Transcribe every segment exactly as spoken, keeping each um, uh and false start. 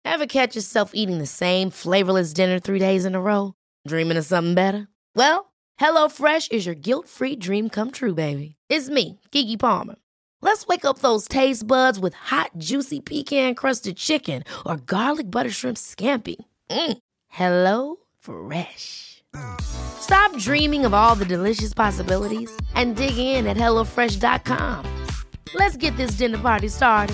Ever catch yourself eating the same flavorless dinner three days in a row? Dreaming of something better? Well, HelloFresh is your guilt-free dream come true, baby. It's me, Keke Palmer. Let's wake up those taste buds with hot, juicy pecan-crusted chicken or garlic butter shrimp scampi. Mm. Hello Fresh. Stop dreaming of all the delicious possibilities and dig in at hello fresh dot com. Let's get this dinner party started.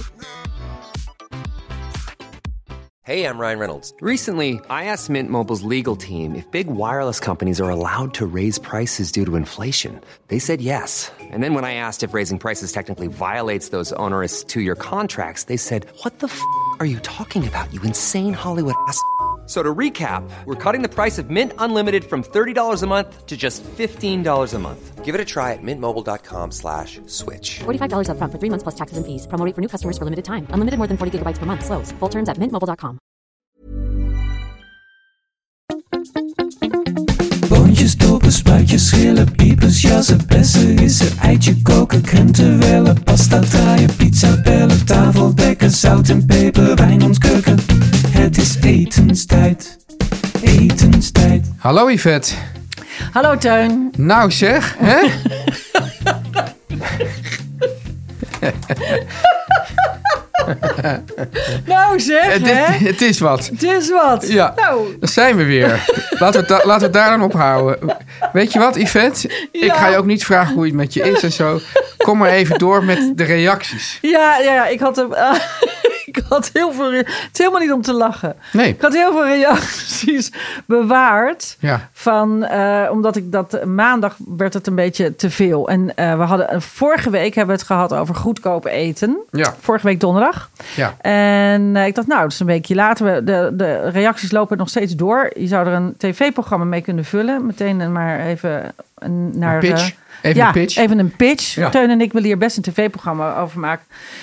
Hey, I'm Ryan Reynolds. Recently, I asked Mint Mobile's legal team if big wireless companies are allowed to raise prices due to inflation. They said yes. And then when I asked if raising prices technically violates those onerous two-year contracts, they said, what the f*** are you talking about, you insane Hollywood ass f- So to recap, we're cutting the price of Mint Unlimited from thirty dollars a month to just fifteen dollars a month. Give it a try at mintmobile.com slash switch. forty-five dollars up front for three months plus taxes and fees. Promo rate for new customers for limited time. Unlimited more than forty gigabytes per month. Slows full terms at mint mobile dot com. Boontjes, dopen, spuitjes, schillen, piepers, jassen, bessen, rissen, eitje koken, krenten wellen, pasta draaien, pizza bellen, tafel dekken, zout en peper, wijn ontkurken. Het is etenstijd, etenstijd. Hallo Yvette. Hallo Teun. Nou zeg, hè? Nou zeg, het, hè? Het, het is wat. Het is wat. Ja, nou. Daar zijn we weer. Laten we, het da- laten we het daar dan op houden. Weet je wat, Yvette? Ja. Ik ga je ook niet vragen hoe het met je is en zo. Kom maar even door met de reacties. Ja, ja, ja ik had hem... Uh, ik had heel veel... Re- het is helemaal niet om te lachen. Nee. Ik had heel veel reacties bewaard. Ja. Van, uh, omdat ik dat... Maandag werd het een beetje te veel. En uh, we hadden... Vorige week hebben we het gehad over goedkoop eten. Ja. Vorige week donderdag. Ja. En uh, ik dacht, nou, dat is een weekje later. De, de reacties lopen nog steeds door. Je zou er een tv-programma mee kunnen vullen. Meteen maar even naar... Een pitch. Even ja, een pitch. even een pitch. Ja. Teun en ik willen hier best een tv-programma over maken.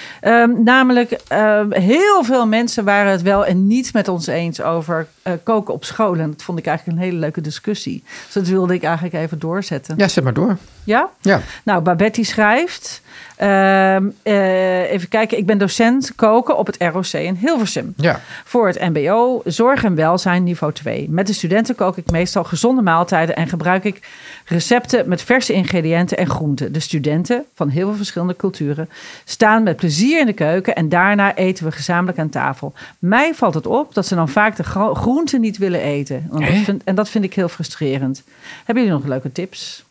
Um, namelijk, uh, heel veel mensen waren het wel en niet met ons eens over uh, koken op school. En dat vond ik eigenlijk een hele leuke discussie. Dus dat wilde ik eigenlijk even doorzetten. Ja, zet maar door. Ja? Ja. Nou, Babette die schrijft... Uh, uh, even kijken, ik ben docent koken op het R O C in Hilversum. Ja. Voor het M B O, zorg en welzijn niveau twee. Met de studenten kook ik meestal gezonde maaltijden en gebruik ik recepten met verse ingrediënten en groenten. De studenten van heel veel verschillende culturen staan met plezier in de keuken en daarna eten we gezamenlijk aan tafel. Mij valt het op dat ze dan vaak de gro- groenten niet willen eten. Want dat vind, en dat vind ik heel frustrerend. Hebben jullie nog leuke tips?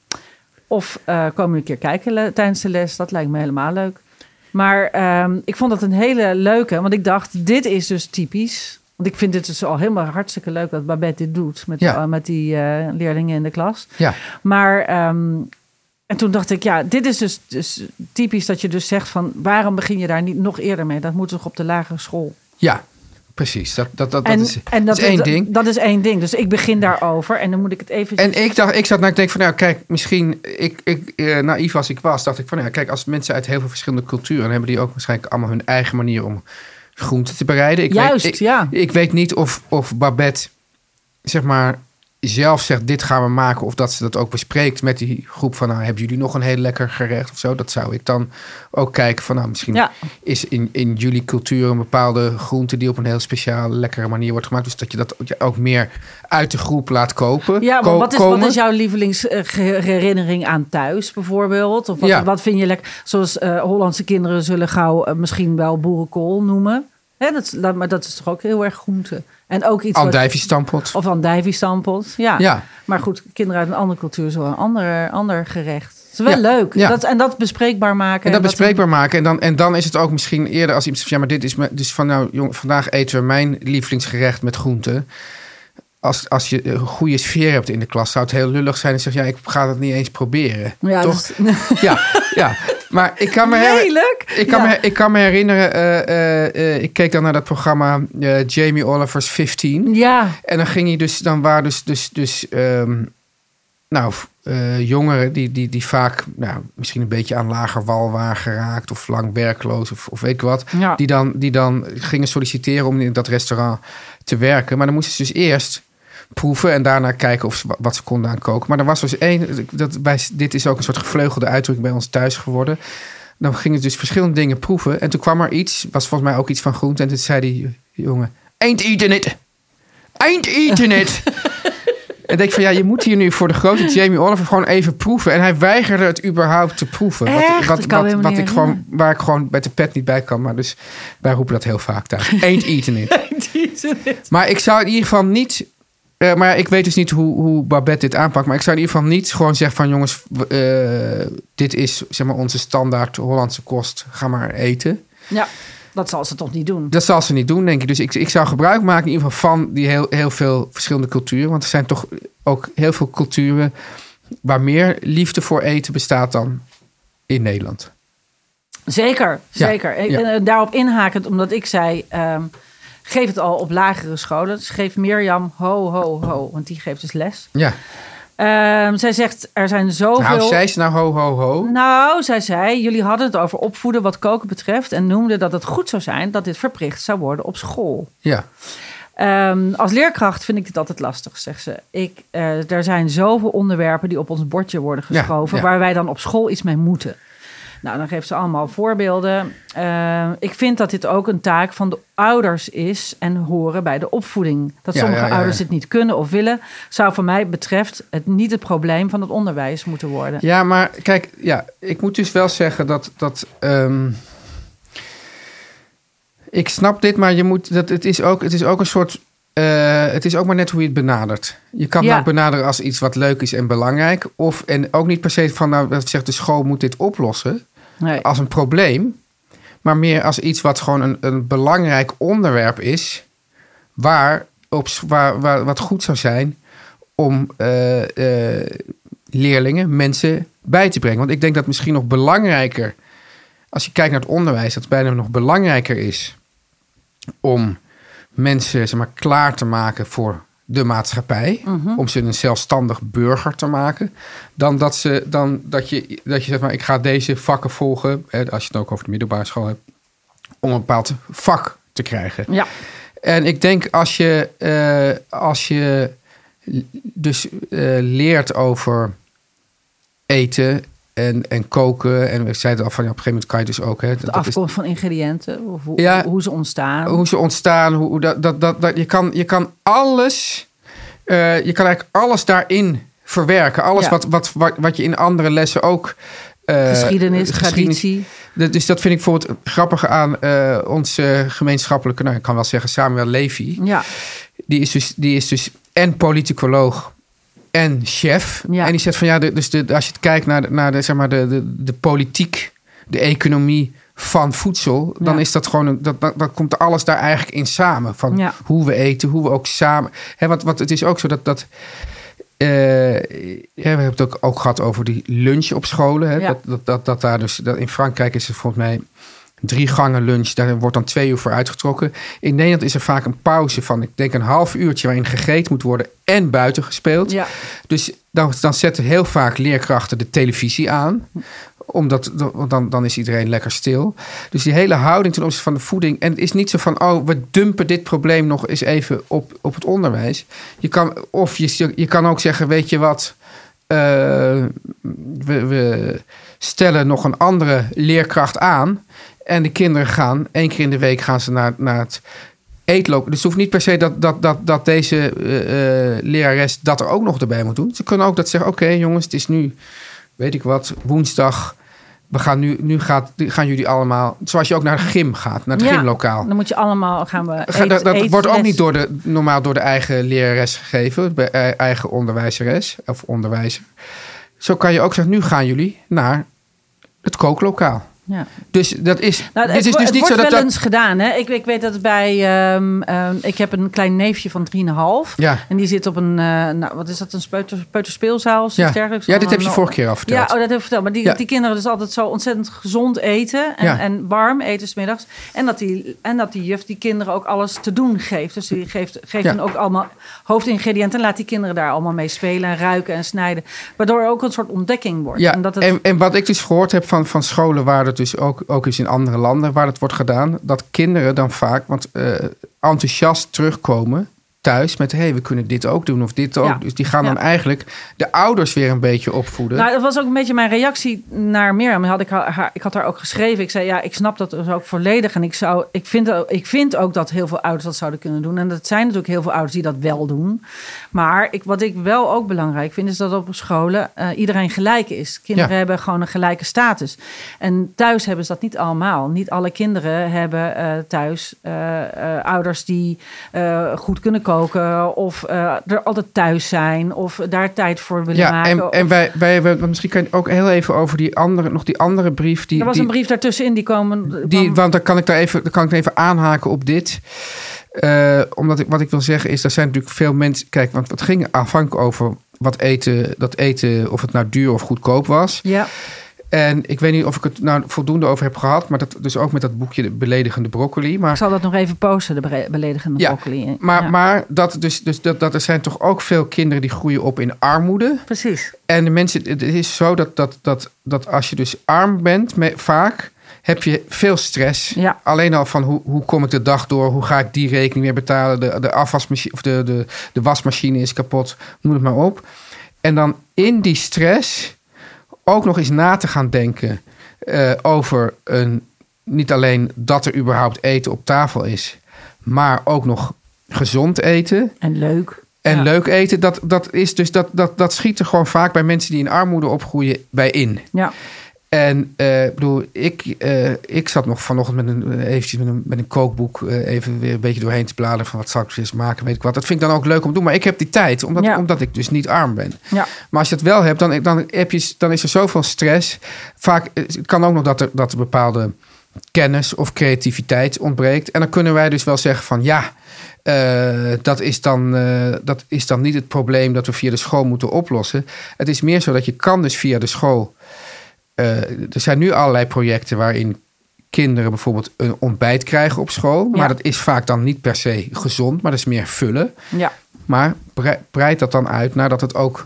Of uh, komen we een keer kijken le- tijdens de les. Dat lijkt me helemaal leuk. Maar um, ik vond dat een hele leuke. Want ik dacht, dit is dus typisch. Want ik vind het dus al helemaal hartstikke leuk dat Babette dit doet. Met, ja. uh, met die uh, leerlingen in de klas. Ja. Maar, um, en toen dacht ik, ja, dit is dus, dus typisch dat je dus zegt van... waarom begin je daar niet nog eerder mee? Dat moet toch op de lagere school? Ja. Precies, dat, dat, dat, en, dat, is, en dat, dat is één dat, ding. Dat is één ding, dus ik begin daarover en dan moet ik het even... En ik dacht, ik zat nou, ik denk van, nou kijk, misschien, ik, ik, eh, naïef als ik was, dacht ik van, nou, kijk, als mensen uit heel veel verschillende culturen, dan hebben die ook waarschijnlijk allemaal hun eigen manier om groenten te bereiden. Ik Juist, weet, ik, ja. Ik weet niet of, of Babette, zeg maar, zelf zegt, dit gaan we maken, of dat ze dat ook bespreekt met die groep van, nou, hebben jullie nog een heel lekker gerecht of zo? Dat zou ik dan ook kijken van, nou, misschien ja. is in, in jullie cultuur een bepaalde groente die op een heel speciale, lekkere manier wordt gemaakt. Dus dat je dat ook meer uit de groep laat kopen. Ja, maar ko- wat, is, wat is jouw lievelingsherinnering aan thuis bijvoorbeeld? Of wat, ja. wat vind je lekker? Zoals uh, Hollandse kinderen zullen gauw uh, misschien wel boerenkool noemen. Hè, dat, maar dat is toch ook heel erg groente. En ook iets andijviestampot. Of andijviestampot, ja. ja. Maar goed, kinderen uit een andere cultuur zullen een ander, ander gerecht. Het is wel ja. leuk. Ja. Dat, en dat bespreekbaar maken. En dat bespreekbaar een... maken. En dan, en dan is het ook misschien eerder als iemand zegt, ja, maar dit is me, dus van nou, jong, vandaag eten we mijn lievelingsgerecht met groenten. Als, als je een goede sfeer hebt in de klas, zou het heel lullig zijn en zeg ja, ik ga dat niet eens proberen. Ja, toch? Dus... ja, ja. Maar ik kan me, her- ik kan ja. me, ik kan me herinneren, uh, uh, uh, ik keek dan naar dat programma uh, Jamie Oliver's vijftien. Ja. En dan ging hij dus, dan waren dus, dus, dus um, nou, uh, jongeren die, die, die vaak nou, misschien een beetje aan lager wal waren geraakt of lang werkloos of, of weet ik wat. Ja. Die, dan, die dan gingen solliciteren om in dat restaurant te werken. Maar dan moesten ze dus eerst proeven en daarna kijken of ze, wat ze konden aankoken. Maar er was dus één, dat bij, dit is ook een soort gevleugelde uitdrukking bij ons thuis geworden. Dan gingen ze dus verschillende dingen proeven. En toen kwam er iets, was volgens mij ook iets van groente. En toen zei die jongen, Ain't eating it. Ain't eating it. En denk van, ja, je moet hier nu voor de grote Jamie Oliver gewoon even proeven. En hij weigerde het überhaupt te proeven. Echt? Wat, Dat kan wat, helemaal wat niet ik gewoon, waar ik gewoon met de pet niet bij kan. Maar dus, wij roepen dat heel vaak thuis. Ain't eating it. Ain't eating it. Maar ik zou in ieder geval niet... Uh, maar ik weet dus niet hoe, hoe Babette dit aanpakt. Maar ik zou in ieder geval niet gewoon zeggen van... jongens, uh, dit is zeg maar onze standaard Hollandse kost. Ga maar eten. Ja, dat zal ze toch niet doen. Dat zal ze niet doen, denk ik. Dus ik, ik zou gebruik maken in ieder geval van die heel, heel veel verschillende culturen. Want er zijn toch ook heel veel culturen... waar meer liefde voor eten bestaat dan in Nederland. Zeker, Ja, zeker. ja. En daarop inhakend, omdat ik zei... Um, geef het al op lagere scholen. Dus geef Mirjam ho, ho, ho. Want die geeft dus les. Ja. Um, zij zegt, er zijn zoveel... Nou, zei ze nou ho, ho, ho? Nou, zij zei, jullie hadden het over opvoeden wat koken betreft... en noemden dat het goed zou zijn dat dit verplicht zou worden op school. Ja. Um, als leerkracht vind ik dit altijd lastig, zegt ze. Ik, uh, er zijn zoveel onderwerpen die op ons bordje worden geschoven... Ja, ja. waar wij dan op school iets mee moeten. Nou, dan geeft ze allemaal voorbeelden. Uh, ik vind dat dit ook een taak van de ouders is en horen bij de opvoeding. Dat Ja, sommige ja, ja, ouders ja. het niet kunnen of willen... zou van mij betreft het niet het probleem van het onderwijs moeten worden. Ja, maar kijk, ja, ik moet dus wel zeggen dat... dat um, ik snap dit, maar je moet, dat, het, is ook, het is ook een soort... Uh, het is ook maar net hoe je het benadert. Je kan Ja. het benaderen als iets wat leuk is en belangrijk. Of, en ook niet per se van, nou, dat zegt de school moet dit oplossen. Nee. Als een probleem. Maar meer als iets wat gewoon een, een belangrijk onderwerp is. Waar, op, waar, waar wat goed zou zijn om uh, uh, leerlingen, mensen bij te brengen. Want ik denk dat misschien nog belangrijker... als je kijkt naar het onderwijs... dat het bijna nog belangrijker is... om mensen zeg maar, klaar te maken voor de maatschappij. Mm-hmm. Om ze een zelfstandig burger te maken. Dan dat, ze, dan dat je, dat je zegt, maar ik ga deze vakken volgen. Hè, als je het ook over de middelbare school hebt. Om een bepaald vak te krijgen. Ja. En ik denk als je, uh, als je dus uh, leert over eten en, en koken. En we zeiden al van ja, op een gegeven moment kan je dus ook. Hè, dat, De dat afkomst is, van ingrediënten, of hoe, ja, hoe ze ontstaan. Hoe ze ontstaan. Hoe, dat, dat, dat, dat, je, kan, je kan alles, uh, je kan eigenlijk alles daarin verwerken. Alles Ja. wat, wat, wat, wat je in andere lessen ook... Uh, geschiedenis, traditie. Dus dat vind ik bijvoorbeeld grappig aan uh, onze gemeenschappelijke... nou, ik kan wel zeggen Samuel Levy. Ja. Die is dus, die is dus en politicoloog en chef. Ja. En die zegt van ja, de, dus de, als je het kijkt naar, de, naar de, zeg maar de, de, de politiek, de economie van voedsel, dan Ja. is dat gewoon, een, dat, dat, dat komt alles daar eigenlijk in samen. Van Ja. hoe we eten, hoe we ook samen... Hè, want, want het is ook zo dat... dat uh, ja, we hebben het ook, ook gehad over die lunch op scholen. Hè? Ja. Dat, dat, dat, dat daar dus, dat in Frankrijk is het volgens mij drie gangen lunch. Daar wordt dan twee uur voor uitgetrokken. In Nederland is er vaak een pauze van, ik denk een half uurtje, waarin gegeten moet worden en buiten gespeeld. Ja. Dus dan, dan zetten heel vaak leerkrachten de televisie aan. Omdat, want dan, dan is iedereen lekker stil. Dus die hele houding ten opzichte van de voeding. En het is niet zo van, oh, we dumpen dit probleem nog eens even op, op het onderwijs. Je kan, of je, je kan ook zeggen, weet je wat, uh, we, we stellen nog een andere leerkracht aan. En de kinderen gaan, één keer in de week gaan ze naar, naar het eetlokaal. Dus het hoeft niet per se dat, dat, dat, dat deze uh, uh, lerares dat er ook nog erbij moet doen. Ze kunnen ook dat zeggen, oké okay, jongens, het is nu... weet ik wat, woensdag. We gaan nu, nu gaat, gaan jullie allemaal... zoals je ook naar de gym gaat, naar het Ja, gymlokaal. Dan moet je allemaal gaan we Ga, eet, dat dat eet, wordt ook les. niet door de, normaal door de eigen lerares gegeven. De eigen onderwijzeres of onderwijzer. Zo kan je ook zeggen, nu gaan jullie naar het kooklokaal. Ja. Dus dat is, Nou, dit het, is dus het niet wordt zo dat wel dat... eens gedaan. Hè? Ik, ik weet dat het bij... Um, um, ik heb een klein neefje van drieënhalf. Ja. En die zit op een... Uh, nou, wat is dat? Een peuter, peuterspeelzaal? Ja. dergelijks. Ja, dit heb je Dan- vorige keer al verteld. Ja, oh, dat heb ik verteld. Maar die, Ja. die kinderen dus altijd zo ontzettend gezond eten. En, Ja. en warm eten 's middags. En dat, die, en dat die juf die kinderen ook alles te doen geeft. Dus die geeft, geeft Ja. hen ook allemaal hoofdingrediënten. En laat die kinderen daar allemaal mee spelen en ruiken en snijden. Waardoor er ook een soort ontdekking wordt. Ja, en, dat het, en, en wat ik dus gehoord heb van, van scholen waar het dus ook, ook is in andere landen waar het wordt gedaan, dat kinderen dan vaak, want uh, enthousiast terugkomen thuis met... hé, hey, we kunnen dit ook doen of dit ook. Ja. Dus die gaan dan Ja. eigenlijk de ouders weer een beetje opvoeden. Nou, dat was ook een beetje mijn reactie naar Mirjam. Had ik, haar, ik had haar ook geschreven. Ik zei, ja, ik snap dat dus ook volledig. En ik, zou, ik, vind, ik vind ook dat heel veel ouders dat zouden kunnen doen. En dat zijn natuurlijk heel veel ouders die dat wel doen. Maar ik, wat ik wel ook belangrijk vind... is dat op scholen uh, iedereen gelijk is. Kinderen Ja. hebben gewoon een gelijke status. En thuis hebben ze dat niet allemaal. Niet alle kinderen hebben uh, thuis uh, uh, ouders die uh, goed kunnen koken... of uh, er altijd thuis zijn... of daar tijd voor willen ja, maken. en, en wij, wij, wij, misschien kan je ook heel even over die andere, nog die andere brief. Die, Er was die, een brief daartussenin die komen... Die, kwam- want dan kan ik daar even, dan kan ik even aanhaken op dit. Uh, omdat ik, wat ik wil zeggen is, er zijn natuurlijk veel mensen... Kijk, want het ging afhankelijk over wat eten, dat eten, of het nou duur of goedkoop was. Ja. En ik weet niet of ik het nou voldoende over heb gehad, maar dat dus ook met dat boekje De Beledigende Broccoli. Maar Ik zal dat nog even posten, de bre- beledigende ja, broccoli. maar, Ja. maar dat, dus, dus dat, dat er zijn toch ook veel kinderen die groeien op in armoede. Precies. En de mensen, het is zo dat, dat, dat, dat als je dus arm bent, me, vaak heb je veel stress. Ja. Alleen al van hoe, hoe kom ik de dag door? Hoe ga ik die rekening weer betalen? De, de afwasmachine of de, de, de wasmachine is kapot. Noem het maar op. En dan in die stress ook nog eens na te gaan denken uh, over een, niet alleen dat er überhaupt eten op tafel is, maar ook nog gezond eten. En leuk. En Ja. leuk eten, dat, dat, is dus, dat, dat, dat schiet er gewoon vaak bij mensen die in armoede opgroeien bij in. Ja. En uh, bedoel, ik, uh, ik zat nog vanochtend met een, eventjes met een, met een kookboek uh, even weer een beetje doorheen te bladeren van wat zal ik eens maken, weet ik wat. Dat vind ik dan ook leuk om te doen, maar ik heb die tijd, omdat, Ja. omdat ik dus niet arm ben. Ja. Maar als je het wel hebt, dan, dan, heb je, dan is er zoveel stress. Vaak het kan ook nog dat er, dat er bepaalde kennis of creativiteit ontbreekt. En dan kunnen wij dus wel zeggen van ja, uh, dat, is dan, uh, dat is dan niet het probleem dat we via de school moeten oplossen. Het is meer zo dat je kan dus via de school... Uh, er zijn nu allerlei projecten waarin kinderen bijvoorbeeld een ontbijt krijgen op school. Ja. Maar dat is vaak dan niet per se gezond, maar dat is meer vullen. Ja. Maar breid dat dan uit naar dat het ook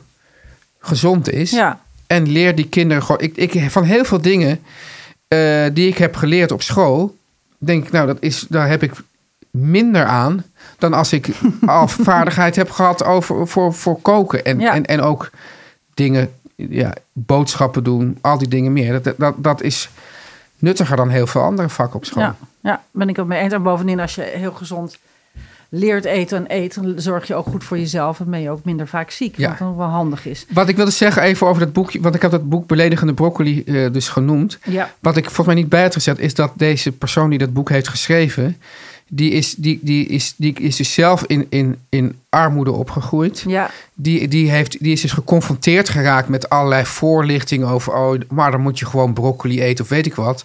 gezond is. Ja. En leer die kinderen gewoon... Ik, ik, van heel veel dingen uh, die ik heb geleerd op school, denk ik, nou, dat is, daar heb ik minder aan dan als ik al vaardigheid heb gehad over, voor, voor koken. En, Ja. en, en ook dingen... Ja, boodschappen doen, al die dingen meer. Dat, dat, dat is nuttiger dan heel veel andere vakken op school. Ja. Ja, ben ik het mee eens. En bovendien, als je heel gezond leert eten en eten, dan zorg je ook goed voor jezelf en ben je ook minder vaak ziek. Ja. Wat dan wel handig is. Wat ik wilde zeggen even over dat boekje, want ik heb dat boek Beledigende Broccoli uh, dus genoemd. Ja. Wat ik volgens mij niet bij had gezet, is dat deze persoon die dat boek heeft geschreven, die is, die, die is, die is dus zelf in, in, in armoede opgegroeid. Ja. Die, die, heeft, die is dus geconfronteerd geraakt met allerlei voorlichtingen over, oh, maar dan moet je gewoon broccoli eten of weet ik wat.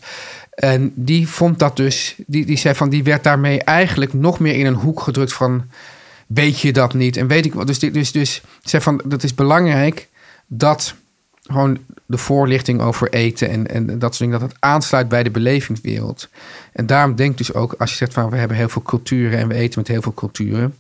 En die vond dat dus, die, die zei van, die werd daarmee eigenlijk nog meer in een hoek gedrukt van, weet je dat niet? En weet ik wat. Dus, dus, dus zei van, dat is belangrijk dat gewoon de voorlichting over eten en, en dat soort dingen, dat het aansluit bij de belevingswereld. En daarom denk ik dus ook, als je zegt van, we hebben heel veel culturen en we eten met heel veel culturen,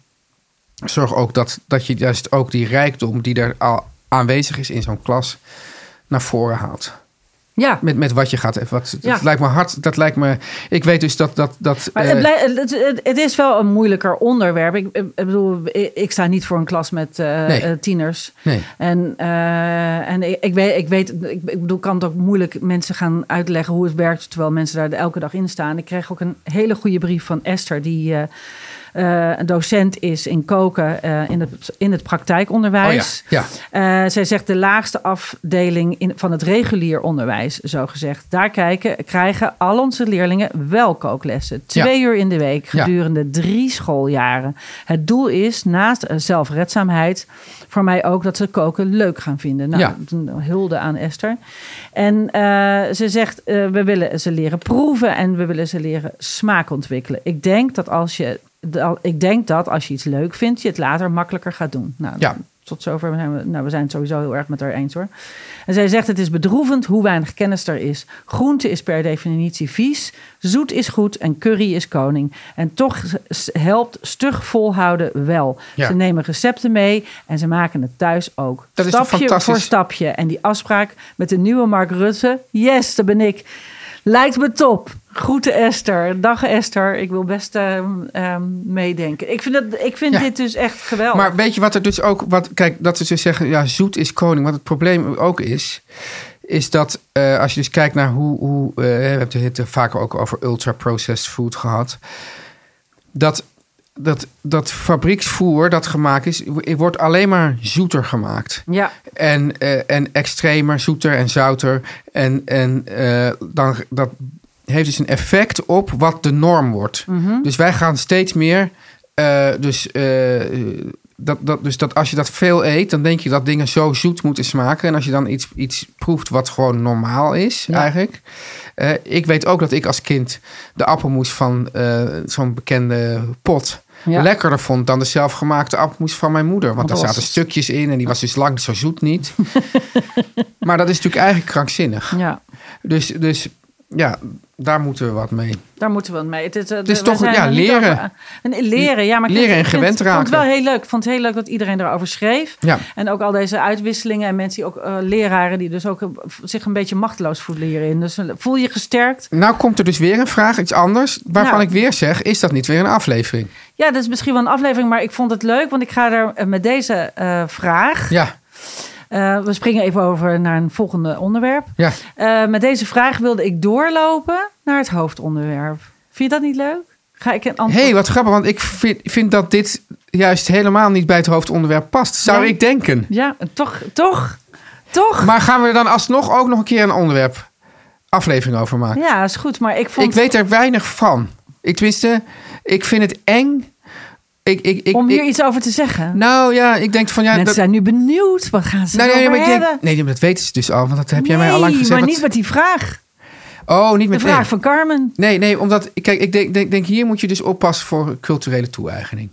zorg ook dat, dat je juist ook die rijkdom die er al aanwezig is in zo'n klas naar voren haalt. Ja. Met, met wat je gaat. Wat, Ja. Dat lijkt me hard. Dat lijkt me. Ik weet dus dat. dat, dat Maar het, blij- het, het, het is wel een moeilijker onderwerp. Ik, ik bedoel, ik, ik sta niet voor een klas met uh, Nee. uh, tieners. Nee. En, uh, en ik, ik weet, ik weet, ik, ik bedoel, kan het ook moeilijk mensen gaan uitleggen hoe het werkt, terwijl mensen daar elke dag in staan. Ik kreeg ook een hele goede brief van Esther, die uh, uh, een docent is in koken uh, in, het, in het praktijkonderwijs. Oh ja, ja. Uh, zij zegt de laagste afdeling in, van het regulier onderwijs, zo gezegd. Daar kijken, krijgen al onze leerlingen wel kooklessen. Twee Ja. uur in de week gedurende ja. drie schooljaren. Het doel is, naast zelfredzaamheid, voor mij ook dat ze koken leuk gaan vinden. Nou, Ja. een hulde aan Esther. En uh, ze zegt, uh, we willen ze leren proeven en we willen ze leren smaak ontwikkelen. Ik denk dat als je, ik denk dat als je iets leuk vindt, je het later makkelijker gaat doen. Nou, Ja. tot zover zijn we, nou, we zijn het sowieso heel erg met haar eens hoor. En zij zegt, het is bedroevend hoe weinig kennis er is. Groente is per definitie vies. Zoet is goed en curry is koning. En toch helpt stug volhouden wel. Ja. Ze nemen recepten mee en ze maken het thuis ook. Dat is toch stapje fantastisch? voor stapje. En die afspraak met de nieuwe Mark Rutte, yes, dat ben ik. Lijkt me top. Groeten Esther. Dag Esther. Ik wil best uh, uh, meedenken. Ik vind, dat, ik vind Ja. dit dus echt geweldig. Maar weet je wat er dus ook... Wat, kijk, dat ze dus zeggen, ja, zoet is koning. Wat het probleem ook is... is dat uh, als je dus kijkt naar hoe... hoe uh, we hebben het er vaker ook over ultra-processed food gehad. Dat, dat, dat fabrieksvoer dat gemaakt is... wordt alleen maar zoeter gemaakt. Ja. En, uh, en extremer, zoeter en zouter. En, en uh, dan, dat heeft dus een effect op wat de norm wordt. Mm-hmm. Dus wij gaan steeds meer... Uh, dus, uh, dat, dat, dus dat als je dat veel eet... dan denk je dat dingen zo zoet moeten smaken. En als je dan iets, iets proeft wat gewoon normaal is Ja. eigenlijk... Uh, ik weet ook dat ik als kind de appelmoes van uh, zo'n bekende pot... Ja. lekkerder vond dan de zelfgemaakte appelmoes van mijn moeder. Want Want daar dat zaten was- stukjes in en die was dus lang zo zoet niet. Maar dat is natuurlijk eigenlijk krankzinnig. Ja. Dus, dus ja, daar moeten we wat mee. Daar moeten we wat mee. Het is, uh, Het is we toch, zijn ja, er niet leren. over- en leren, ja. Maar ik Leren vind- en ik vind- gewend Ik vond het raken. wel heel leuk. Ik vond het heel leuk dat iedereen erover schreef. Ja. En ook al deze uitwisselingen. En mensen die ook uh, leraren die dus ook uh, zich een beetje machteloos voelen hierin. Dus uh, voel je gesterkt. Nou komt er dus weer een vraag, iets anders. Waarvan Ja. ik weer zeg, is dat niet weer een aflevering? Ja, dat is misschien wel een aflevering. Maar ik vond het leuk. Want ik ga er uh, met deze uh, vraag... Ja, Uh, we springen even over naar een volgende onderwerp. ja. Uh, met deze vraag wilde ik doorlopen naar het hoofdonderwerp. Vind je dat niet leuk? Ga ik een antwoord... Hé, hey, wat grappig, want ik vind, vind dat dit juist helemaal niet bij het hoofdonderwerp past. Zou Nee. ik denken. Ja, toch, toch, toch. Maar gaan we er dan alsnog ook nog een keer een onderwerp aflevering over maken? Ja, is goed. Maar ik vond... Ik weet er weinig van. Ik tenminste, ik vind het eng. Ik, ik, ik, om hier ik- iets over te zeggen. Nou ja, ik denk van ja. Mensen dat, zijn nu benieuwd. Wat gaan ze nou, nee, erover maar ik denk, hebben? nee, maar dat weten ze dus al. Want dat heb jij mij Nee, al lang gezegd. maar Wat- niet met die vraag. Oh, niet De met vraag nee. van Carmen. Nee, nee, omdat kijk, ik denk, denk, denk hier moet je dus oppassen voor culturele toe-eigening.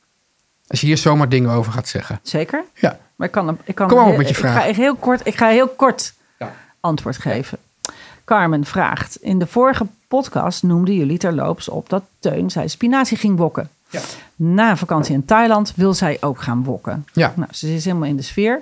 Als je hier zomaar dingen over gaat zeggen. Zeker. Ja. Maar ik kan, ik kan Kom maar op heel- met je ik vraag. Ga heel kort, ik ga heel kort Ja. antwoord geven. Carmen vraagt. In de vorige podcast noemden jullie terloops op dat Teun zijn spinazie ging wokken. Ja. Na een vakantie in Thailand wil zij ook gaan wokken. Ja. Nou, ze is helemaal in de sfeer.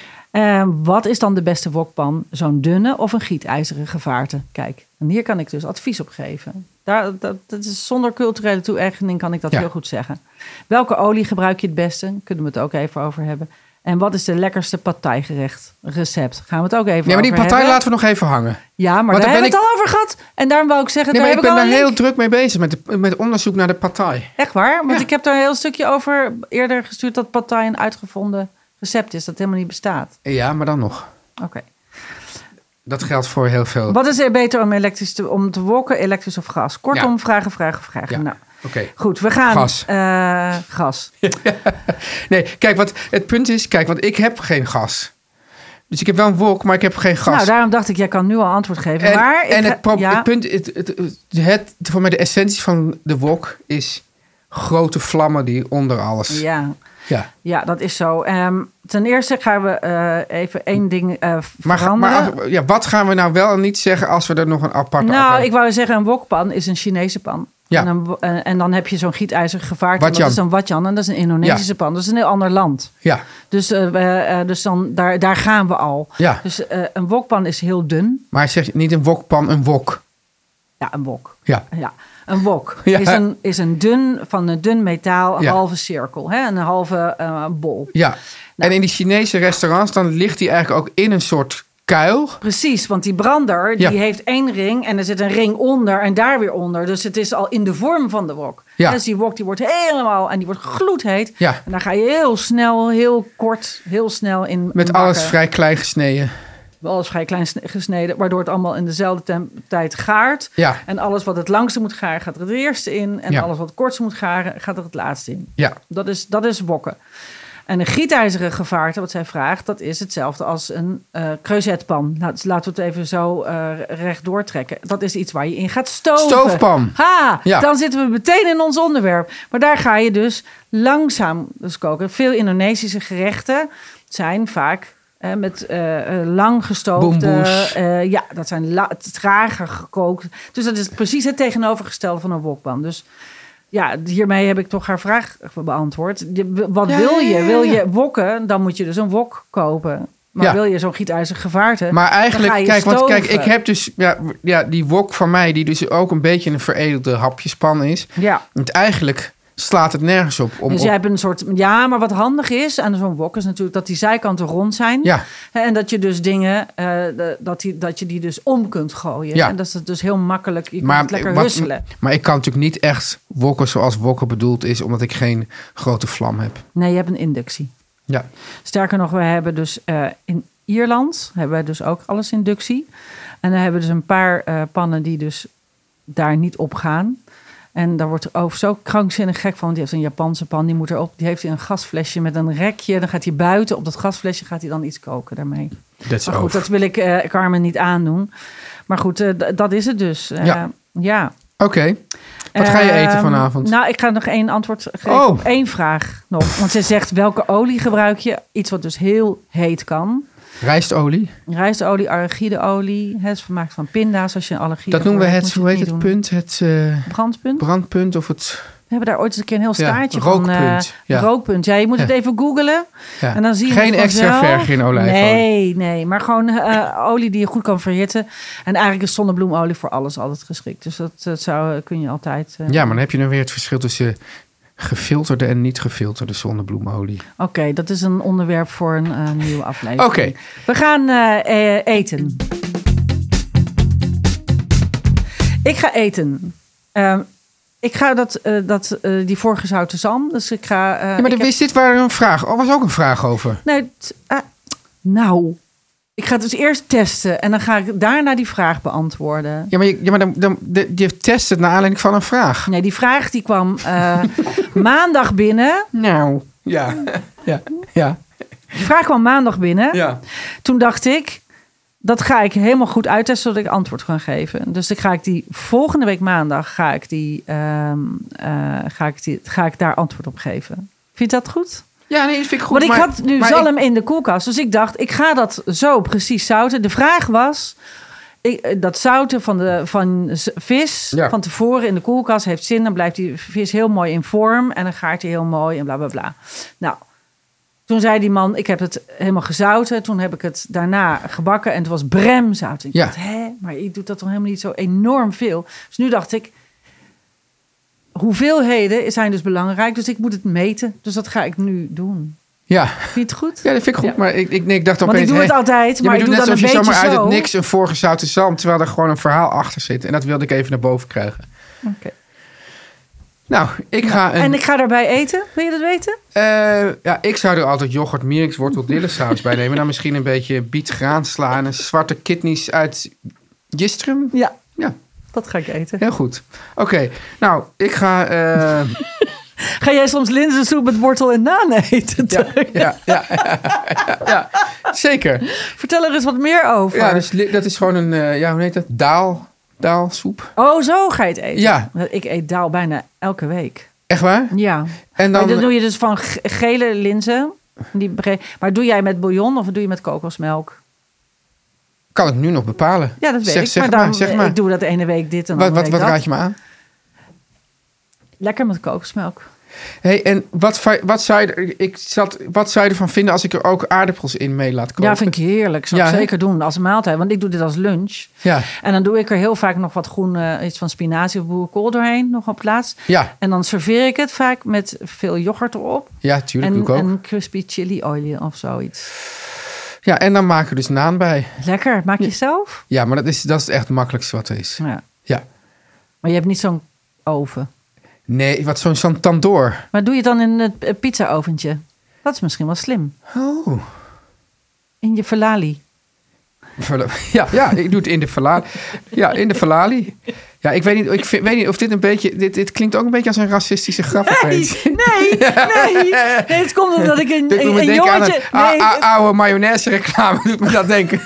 Eh, wat is dan de beste wokpan? Zo'n dunne of een gietijzeren gevaarte? Kijk, en hier kan ik dus advies op geven. Daar, dat, dat is zonder culturele toe-eigening kan ik dat Ja. heel goed zeggen. Welke olie gebruik je het beste? Kunnen we het ook even over hebben. En wat is de lekkerste partijgerecht recept? Gaan we het ook even Nee, maar die over partij hebben. laten we nog even hangen. Ja, maar Want daar daar hebben we ben het al over gehad. En daarom wou ik zeggen... Nee, maar ik daar ben heb daar al een heel link. druk mee bezig met, de, met onderzoek naar de partij. Echt waar? Want Ja. ik heb daar een heel stukje over eerder gestuurd... dat partij een uitgevonden recept is. Dat helemaal niet bestaat. Ja, maar dan nog. Oké. Dat geldt voor heel veel. Wat is er beter om, elektrisch te, om te wokken, elektrisch of gas? Kortom, Ja. vragen, vragen, vragen. Ja. Nou, Oké. goed, we gaan... Gas. eh, gas. Nee, kijk, wat het punt is, kijk, want ik heb geen gas. Dus ik heb wel een wok, maar ik heb geen gas. Nou, daarom dacht ik, jij kan nu al antwoord geven. En, maar ik en ga- het, pro- ja, het punt, het, het, het, het, voor mij de essentie van de wok is grote vlammen die onder alles. ja, Ja. ja, dat is zo. Ehm, ten eerste gaan we eh, even één ding eh Maar, veranderen. maar als- ja, wat gaan we nou wel en niet zeggen als we er nog een aparte Nou, aflevering- ik wou zeggen, een wokpan is een Chinese pan. Ja. En, een, wo- en, en dan heb je zo'n gietijzer gevaart. Watjan. Dat is een watjan en dat is een Indonesische pan. Dat is een heel ander land. Ja, Dus, eh, we, eh, dus dan, daar, daar gaan we al. ja. Dus eh, een wokpan is heel dun. Maar zeg je niet een wokpan, een wok. Ja, een wok. Ja. Ja, een wok Ja. is, een, is een dun, van een dun metaal, een Ja. halve cirkel. Hè? Een halve eh, bol. Ja. Nou. En in die Chinese restaurants, dan ligt die eigenlijk ook in een soort kuil. Precies, want die brander die Ja. heeft één ring en er zit een ring onder en daar weer onder. Dus het is al in de vorm van de wok. Ja. Dus die wok die wordt helemaal en die wordt gloedheet. Ja. En daar ga je heel snel, heel kort, heel snel in Met in alles bakken. vrij klein gesneden. Alles vrij klein sne- gesneden, waardoor het allemaal in dezelfde tem- tijd gaart. Ja. En alles wat het langste moet garen gaat er het eerste in. En Ja. alles wat het kortste moet garen gaat er het laatste in. Ja. Dat is, dat is wokken. En een gietijzeren gevaarte, wat zij vraagt, dat is hetzelfde als een uh, creusetpan. Laat, laten we het even zo uh, recht doortrekken. Dat is iets waar je in gaat stoven. Stoofpan. Ha, Ja. dan zitten we meteen in ons onderwerp. Maar daar ga je dus langzaam dus koken. Veel Indonesische gerechten zijn vaak eh, met uh, uh, lang gestoofde... Boemboes. Uh, ja, dat zijn la- trager gekookt. Dus dat is precies het tegenovergestelde van een wokpan. Dus ja, hiermee heb ik toch haar vraag beantwoord. Je- Wat Ja, wil je? ja, ja, Wil ja. je wokken? Dan moet je dus een wok kopen. Maar Ja. wil je zo'n gietijzeren gevaarte... Maar eigenlijk, dan ga je kijk, want kijk, stoven. ik heb dus ja, ja, die wok van mij, die dus ook een beetje een veredelde hapjespan is. Ja. Want eigenlijk slaat het nergens op. Om, Dus op- jij hebt een soort... Ja, maar wat handig is aan zo'n wok is natuurlijk dat die zijkanten rond zijn. Ja. Hè, En dat je dus dingen, eh, de- dat, die, dat je die dus om kunt gooien. Ja. En dat is dus heel makkelijk. Je maar, kunt het lekker wat- husselen. maar ik kan natuurlijk niet echt wokken zoals wokken bedoeld is, omdat ik geen grote vlam heb. Nee, je hebt een inductie. Ja. Sterker nog, we hebben dus eh, in Ierland hebben we dus ook alles inductie. En dan hebben we dus een paar eh, pannen die dus daar niet op gaan. En daar wordt er over zo krankzinnig gek van. Want die heeft een Japanse pan, die moet erop. Die heeft hij een gasflesje met een rekje. Dan gaat hij buiten op dat gasflesje gaat hij dan iets koken daarmee. Dat is Maar goed, over. dat wil ik eh, Carmen niet aandoen. Maar goed, eh, d- dat is het dus. Eh, Ja. ja. Oké. Wat ga je eten Ehm, vanavond? Nou, ik ga nog één antwoord geven Oh. op één vraag nog. Want ze zegt, welke olie gebruik je? Iets wat dus heel heet kan. Rijstolie. Rijstolie, arachideolie. Het is gemaakt van pinda's als je een allergie Dat hebt. noemen we moet het, je hoe heet niet het doen. punt? Het eh, Brandpunt. brandpunt of het... We hebben daar ooit eens een keer een heel Ja, staartje van. rookpunt, eh, ja. Rookpunt. Ja, je moet het Ja. even googlen. Ja. En dan zie je Geen het extra vanzelf. verf in olijfolie. Nee, nee. Maar gewoon eh, olie die je goed kan verhitten. En eigenlijk is zonnebloemolie voor alles altijd geschikt. Dus dat, dat zou, kun je altijd... eh, Ja, maar dan heb je dan weer het verschil tussen gefilterde en niet gefilterde zonnebloemolie. Oké, dat is een onderwerp voor een eh, nieuwe aflevering. Oké. We gaan eh, eh, eten. Ik ga eten. Ehm, ik ga dat, eh, dat, eh, die voorgezouten zalm. Dus ik ga... eh, Ja, maar ik dan heb- wist dit waar een vraag. Oh, was ook een vraag over. Nee, t- ah, nou... Ik ga het dus eerst testen. En dan ga ik daarna die vraag beantwoorden. Ja, maar je, ja, maar dan, dan, de- je test het naar aanleiding van een vraag. Nee, die vraag die kwam eh, maandag binnen. Nou, ja. Ja, ja. Die vraag kwam maandag binnen. Ja. Toen dacht ik, dat ga ik helemaal goed uittesten, zodat ik antwoord kan geven. Dus dan ga ik die volgende week maandag ga ik, die, ehm, eh, ga ik, die, ga ik daar antwoord op geven. Vind je dat goed? Ja, nee, dat vind ik goed. Want ik maar- had nu maar zalm ik- in de koelkast. Dus ik dacht, ik ga dat zo precies zouten. De vraag was, ik, eh, dat zouten van, de, van z- vis Ja. van tevoren in de koelkast heeft zin. Dan blijft die vis heel mooi in vorm. En dan gaart hij heel mooi en bla bla bla. Nou, toen zei die man, ik heb het helemaal gezouten. Toen heb ik het daarna gebakken en het was bremzout. Ik Ja. dacht, hè, maar je doet dat toch helemaal niet zo enorm veel. Dus nu dacht ik, hoeveelheden zijn dus belangrijk. Dus ik moet het meten. Dus dat ga ik nu doen. Ja. Vind je het goed? Ja, dat vind ik goed. Ja. Maar ik, ik, nee, ik dacht Want opeens... ik doe het hè, altijd, ja, maar je ik doet doe net dan alsof een je beetje zomaar uit zo. het niks een voorgezouten zalm... terwijl er gewoon een verhaal achter zit. En dat wilde ik even naar boven krijgen. Oké. Nou, ik ga een... En ik ga daarbij eten. Wil je dat weten? Eh, ja, ik zou er altijd yoghurt, mirix, wortel, dillesaus bij nemen. Dan misschien een beetje biet, graansla en een zwarte kidneys uit Jistrum. Ja, Ja, dat ga ik eten. heel goed. Oké, nou, ik ga... eh, Ga jij soms linzensoep met wortel en naan eten? ja, ja, ja, ja, ja, ja, zeker. Vertel er eens wat meer over. Ja, dus li- dat is gewoon een, eh, ja, hoe heet dat? Daal, daalsoep. Oh, zo ga je het eten? Ja. Ik eet daal bijna elke week. Echt waar? Ja. En Maar dan, dan doe je dus van ge- gele linzen. Die bre- maar doe jij met bouillon of doe je met kokosmelk? kan ik nu nog bepalen. Ja, dat weet zeg, ik. Zeg maar maar, dan, zeg maar. ik doe dat de ene week dit en de Wat, andere wat, week wat dat. raad je me aan? Lekker met kokosmelk. Hey, en wat, va- wat, zou je, er- ik zat, wat zou je ervan vinden als ik er ook aardappels in mee laat koken? Ja, vind ik heerlijk. Zou Ja, ik hè? zeker doen als een maaltijd. Want ik doe dit als lunch. Ja, En dan doe ik er heel vaak nog wat groen, eh, iets van spinazie of boerenkool doorheen, nog op plaats. ja, En dan serveer ik het vaak met veel yoghurt erop. ja, tuurlijk En, doe ik ook. en crispy chili olie of zoiets. Ja, en dan maken we dus naan bij. Lekker. Maak je zelf? Ja, maar dat is, dat is echt het makkelijkste wat er is. Ja. Ja. Maar je hebt niet zo'n oven. Nee, wat zo'n zo'n tandoor. Maar doe je het dan in het eh, pizza-oventje? Dat is misschien wel slim. Oh. In je falali. Ja, ja, ik doe het in de falali. Ja, in de falali. Ja, ik weet niet, ik vind, weet niet of dit een beetje... Dit, dit klinkt ook een beetje als een racistische grap opeens. Nee, nee, nee. Het komt omdat ik een, Dit doet me een, een denken aan jongetje... een a- Nee, a- oude mayonaise reclame. Doet me dat denken.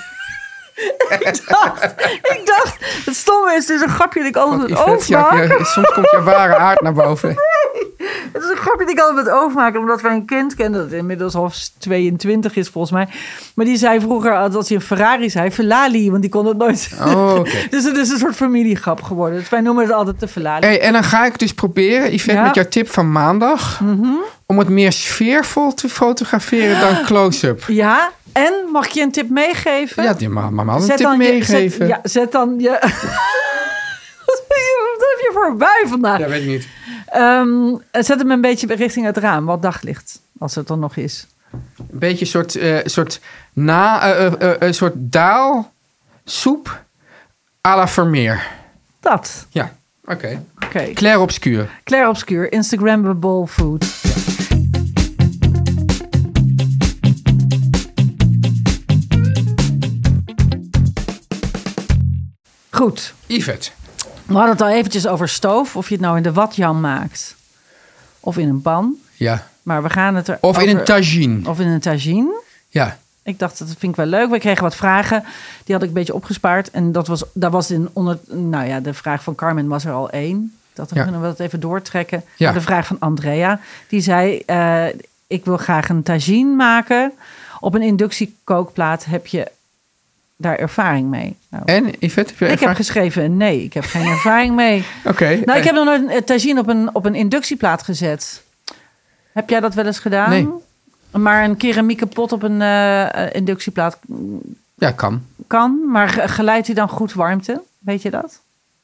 ik dacht, ik dacht, het stomme is, het is een grapje dat ik altijd met Yvette, oog ja, maak. ja, soms komt je ware aard naar boven. Het is een grapje dat ik altijd met oog maak, omdat wij een kind kennen dat inmiddels al tweeëntwintig is volgens mij. Maar die zei vroeger, als hij een Ferrari zei, Ferrari, want die kon het nooit. Oh, oké. Dus het is een soort familiegrap geworden. Dus wij noemen het altijd de Ferrari. Hey, en dan ga ik dus proberen, Yvette, Ja. met jouw tip van maandag... om het meer sfeervol te fotograferen dan close-up. Ja, en mag ik je een tip meegeven? Ja, die mag maar een Zet tip dan je- meegeven. Zet, ja, zet dan je... Wat heb je voor bui vandaag? Ja, weet ik niet. Um, zet hem een beetje richting het raam, wat daglicht. Als het er nog is. Een beetje een soort, uh, soort, na, uh, uh, uh, een soort daalsoep à la Vermeer. Dat. Ja, oké. Okay. Okay. Clair obscuur. Clair obscuur, Instagrammable food. Goed. Yvette. We hadden het al eventjes over stoof. Of je het nou in de watjan maakt. Of in een pan. Ja. Maar we gaan het er Of over, in een tagine. Of in een tagine. Ja. Ik dacht, dat vind ik wel leuk. We kregen wat vragen. Die had ik een beetje opgespaard. En dat was, daar was in onder... Nou ja, de vraag van Carmen was er al één. Dat dan ja. kunnen we dat even doortrekken. Ja. Maar de vraag van Andrea. Die zei, uh, ik wil graag een tagine maken. Op een inductiekookplaat heb je daar ervaring mee. Nou, en, Yvette? Heb je ik ervaring? heb geschreven, nee, ik heb geen ervaring mee. Oké. Okay. Nou, ik heb nog nooit een tagine op een, op een inductieplaat gezet. Heb jij dat wel eens gedaan? Nee. Maar een keramieke pot op een uh, inductieplaat ja, kan. kan. Maar geleidt hij dan goed warmte? Weet je dat?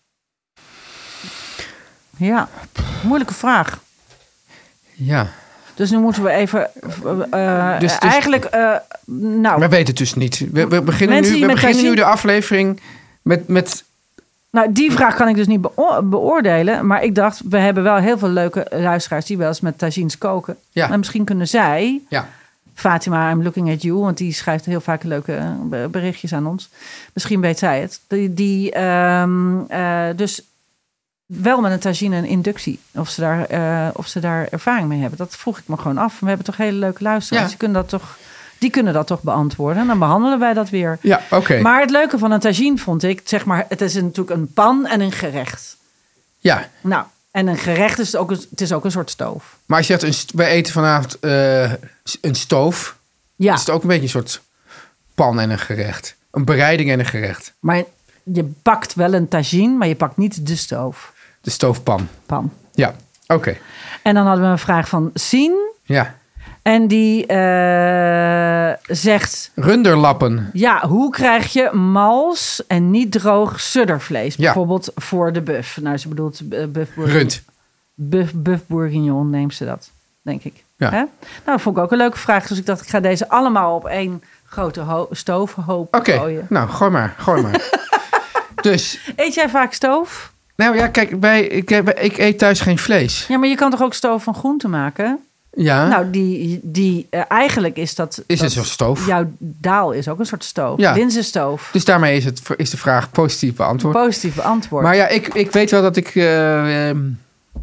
Ja, moeilijke vraag. Ja. Dus nu moeten we even... Uh, dus, dus, eigenlijk... Uh, nou, we weten het dus niet. We, we beginnen, nu, we beginnen tagine... nu de aflevering met... met Nou, die vraag kan ik dus niet beo- beoordelen. Maar ik dacht, we hebben wel heel veel leuke luisteraars die wel eens met tagines koken. Ja. En misschien kunnen zij, ja. Fatima, I'm looking at you, want die schrijft heel vaak leuke berichtjes aan ons. Misschien weet zij het. Die, die um, uh, dus wel met een tagine en inductie. Of ze, daar, uh, of ze daar ervaring mee hebben. Dat vroeg ik me gewoon af. We hebben toch hele leuke luisteraars. Ja. Die kunnen dat toch... Die kunnen dat toch beantwoorden. En dan behandelen wij dat weer. Ja, oké. Okay. Maar het leuke van een tagine vond ik... zeg maar, het is natuurlijk een pan en een gerecht. Ja. Nou, en een gerecht is ook een, het is ook een soort stoof. Maar als je zegt, een, wij eten vanavond uh, een stoof... Ja. is het ook een beetje een soort pan en een gerecht. Een bereiding en een gerecht. Maar je pakt wel een tagine, maar je pakt niet de stoof. De stoofpan. Pan. Ja, oké. Okay. En dan hadden we een vraag van Sien. Ja. En die uh, zegt... Runderlappen. Ja, hoe krijg je mals en niet droog suddervlees? Ja. Bijvoorbeeld voor de buff. Nou, ze bedoelt uh, buff bourguignon. Rund. Buff, buff bourguignon neemt ze dat, denk ik. Ja. Hè? Nou, dat vond ik ook een leuke vraag. Dus ik dacht, ik ga deze allemaal op één grote ho- stoofhoop okay. gooien. Oké, nou, gooi maar. Gooi maar. Dus... Eet jij vaak stoof? Nou ja, kijk, wij, ik, ik eet thuis geen vlees. Ja, maar je kan toch ook stoof van groenten maken? Ja. Nou, die, die uh, eigenlijk is dat... Is dat het zo'n stoof? Jouw daal is ook een soort stoof. Ja. Linzenstoof. Dus daarmee is, het, is de vraag positief beantwoord. Positief beantwoord. Maar ja, ik, ik weet wel dat ik... Uh, um,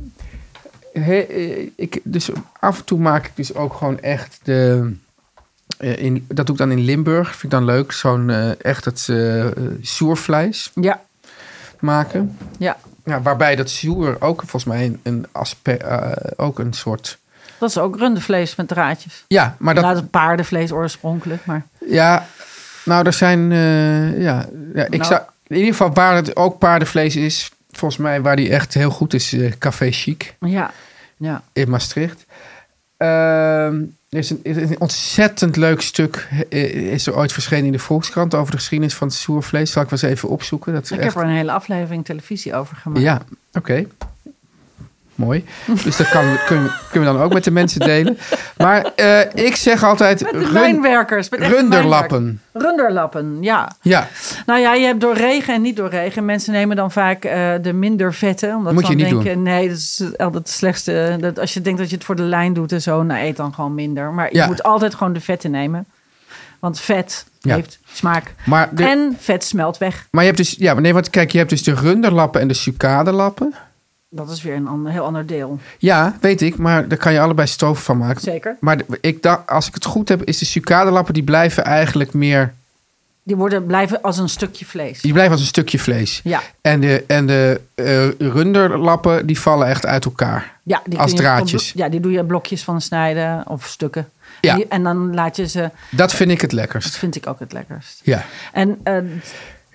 he, ik... Dus af en toe maak ik dus ook gewoon echt de... Uh, in, dat doe ik dan in Limburg. Vind ik dan leuk. Zo'n uh, echt het uh, soervlees ja. maken. Ja. Ja, waarbij dat soer ook volgens mij een, een aspect... Uh, ook een soort... Dat is ook rundevlees met draadjes. Ja, maar dat... Nou, dat paardenvlees oorspronkelijk, maar... Ja, nou, er zijn... Uh, ja, ja, ik nou. zou... In ieder geval waar het ook paardenvlees is... Volgens mij waar die echt heel goed is... Uh, Café Chic. Ja, ja. In Maastricht. Uh, er is een, is een ontzettend leuk stuk... Uh, is er ooit verschenen in de Volkskrant... over de geschiedenis van het soervlees. Zal ik wel eens even opzoeken. Dat is ik echt... heb er een hele aflevering televisie over gemaakt. Ja, oké. Okay. Mooi. Dus dat kan, kunnen, kunnen we dan ook met de mensen delen. Maar uh, ik zeg altijd... Met de run, mijnwerkers. Met runderlappen. Runderlappen, ja. Ja. Nou ja, je hebt door regen en niet door regen. Mensen nemen dan vaak uh, de minder vetten. Omdat moet ze je dan niet denken, doen. nee, dat is altijd het slechtste. Dat als je denkt dat je het voor de lijn doet en zo, nou eet dan gewoon minder. Maar je ja. moet altijd gewoon de vetten nemen. Want vet ja. heeft smaak. Maar de, en vet smelt weg. Maar je hebt dus... Ja, nee, want kijk, je hebt dus de runderlappen en de sucadelappen. Dat is weer een ander, heel ander deel. Ja, weet ik. Maar daar kan je allebei stoof van maken. Zeker. Maar ik dacht, als ik het goed heb, is de sucadelappen... die blijven eigenlijk meer... Die worden, blijven als een stukje vlees. Die blijven als een stukje vlees. Ja. En de, en de uh, runderlappen, die vallen echt uit elkaar. Ja, die als kun je draadjes. Op, ja, die doe je blokjes van snijden of stukken. Ja. En, die, en dan laat je ze... Dat vind ik het lekkerst. Dat vind ik ook het lekkerst. Ja. En uh,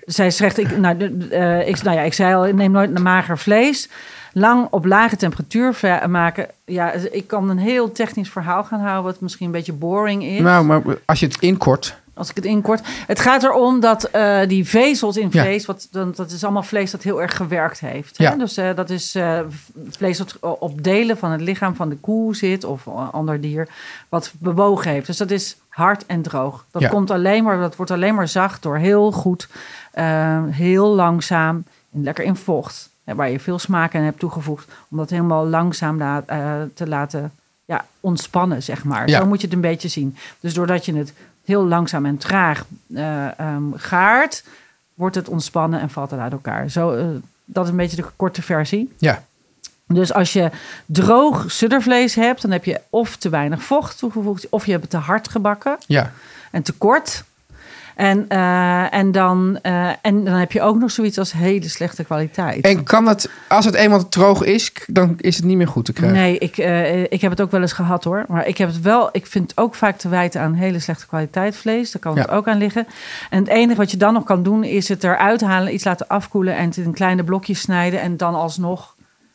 zij zegt, ik, nou, uh, ik, nou ja, ik zei al, ik neem nooit mager vlees. Lang op lage temperatuur maken. Ja, ik kan een heel technisch verhaal gaan houden, wat misschien een beetje boring is. Nou, maar als je het inkort... Als ik het inkort. Het gaat erom dat uh, die vezels in vlees, ja. wat, dan, dat is allemaal vlees dat heel erg gewerkt heeft. Hè? Ja. Dus uh, dat is uh, vlees dat op delen van het lichaam van de koe zit of een ander dier, wat bewogen heeft. Dus dat is hard en droog. Dat ja. komt alleen maar, dat wordt alleen maar zacht door heel goed, uh, heel langzaam en lekker in vocht. Hè, waar je veel smaak aan hebt toegevoegd, om dat helemaal langzaam la, uh, te laten ja, ontspannen, zeg maar. Ja. Zo moet je het een beetje zien. Dus doordat je het heel langzaam en traag uh, um, gaart, wordt het ontspannen en valt het uit elkaar. Zo, uh, dat is een beetje de korte versie. Ja. Dus als je droog suddervlees hebt, dan heb je of te weinig vocht toegevoegd, of je hebt het te hard gebakken Ja. en te kort. En, uh, en, dan, uh, en dan heb je ook nog zoiets als hele slechte kwaliteit. En kan het, als het eenmaal droog is, dan is het niet meer goed te krijgen? Nee, ik, uh, ik heb het ook wel eens gehad hoor. Maar ik heb het wel, ik vind het ook vaak te wijten aan hele slechte kwaliteit vlees. Daar kan het ja. ook aan liggen. En het enige wat je dan nog kan doen, is het eruit halen, iets laten afkoelen en het in kleine blokjes snijden. En dan alsnog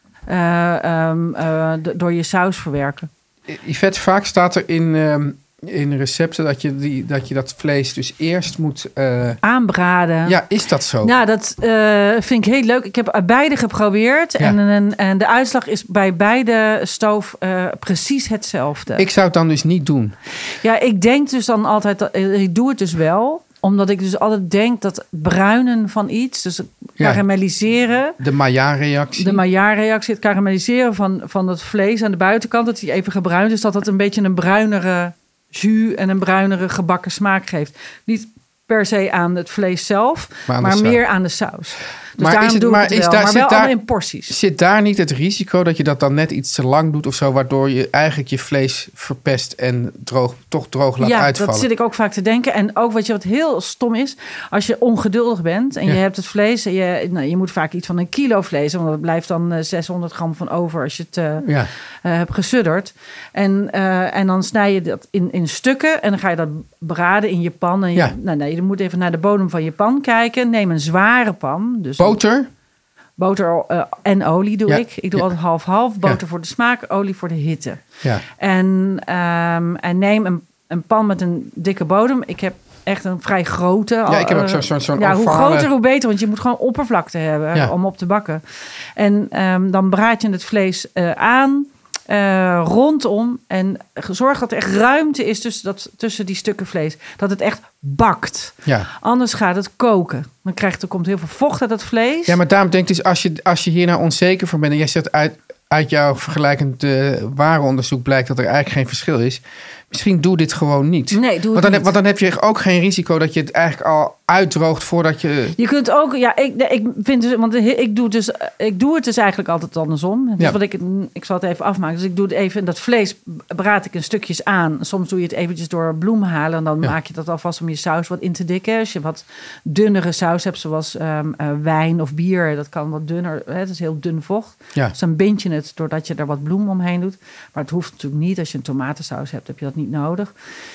uh, um, uh, d- door je saus verwerken. Yvette, vaak staat er in... Um... in recepten dat je, die, dat je dat vlees dus eerst moet... Uh... aanbraden. Ja, is dat zo? Nou, dat uh, vind ik heel leuk. Ik heb beide geprobeerd. Ja. En, en, en de uitslag is bij beide stoof uh, precies hetzelfde. Ik zou het dan dus niet doen. Ja, ik denk dus dan altijd... Dat, ik doe het dus wel. Omdat ik dus altijd denk dat bruinen van iets... dus karamelliseren... Ja, de Maillard-reactie. De Maillard-reactie, het karamelliseren van, van het vlees aan de buitenkant... dat hij even gebruind is, dat dat een beetje een bruinere... jus en een bruinere gebakken smaak geeft. Niet per se aan het vlees zelf, maar, maar meer aan de saus. Dus maar daarom is het, doe maar ik het is wel, daar, maar zit wel daar, allemaal in porties. Zit daar niet het risico dat je dat dan net iets te lang doet of zo, waardoor je eigenlijk je vlees verpest en droog, toch droog laat ja, uitvallen? Ja, dat zit ik ook vaak te denken. En ook wat je wat heel stom is, als je ongeduldig bent en ja. je hebt het vlees, en je, nou, je moet vaak iets van een kilo vlees, want er blijft dan uh, zeshonderd gram van over als je het uh, ja. uh, hebt gesudderd. En, uh, en dan snij je dat in, in stukken en dan ga je dat braden in je pan. En je, ja. nou, nee, je moet even naar de bodem van je pan kijken. Neem een zware pan. Dus boter? Een, boter uh, en olie doe ja. ik. Ik doe ja. altijd half-half. Boter ja. voor de smaak, olie voor de hitte. Ja. En, um, en neem een, een pan met een dikke bodem. Ik heb echt een vrij grote. Ja, ik heb ook zo'n zo, zo ja, ovale... hoe groter, hoe beter. Want je moet gewoon oppervlakte hebben ja. om op te bakken. En um, dan braad je het vlees uh, aan... Uh, rondom en zorg dat er echt ruimte is tussen, dat, tussen die stukken vlees. Dat het echt bakt. Ja. Anders gaat het koken. Dan krijgt, er komt heel veel vocht uit het vlees. Ja, maar daarom denk ik dus, als je, als je hier nou onzeker van bent... en jij zegt uit, uit jouw vergelijkend uh, warenonderzoek blijkt dat er eigenlijk geen verschil is... Misschien doe dit gewoon niet. Nee, doe want, het dan, niet. Want dan heb je ook geen risico dat je het eigenlijk al uitdroogt voordat je... Je kunt ook, ja, ik, ik vind dus, want ik doe, dus, ik doe het dus eigenlijk altijd andersom. Dus ja. wat ik, ik zal het even afmaken. Dus ik doe het even, dat vlees braad ik in stukjes aan. Soms doe je het eventjes door bloem halen. En dan ja. maak je dat alvast om je saus wat in te dikken. Als je wat dunnere saus hebt, zoals um, uh, wijn of bier. Dat kan wat dunner, hè, het is heel dun vocht. Ja. Dus dan bind je het doordat je er wat bloem omheen doet. Maar het hoeft natuurlijk niet. Als je een tomatensaus hebt, heb je dat niet nodig.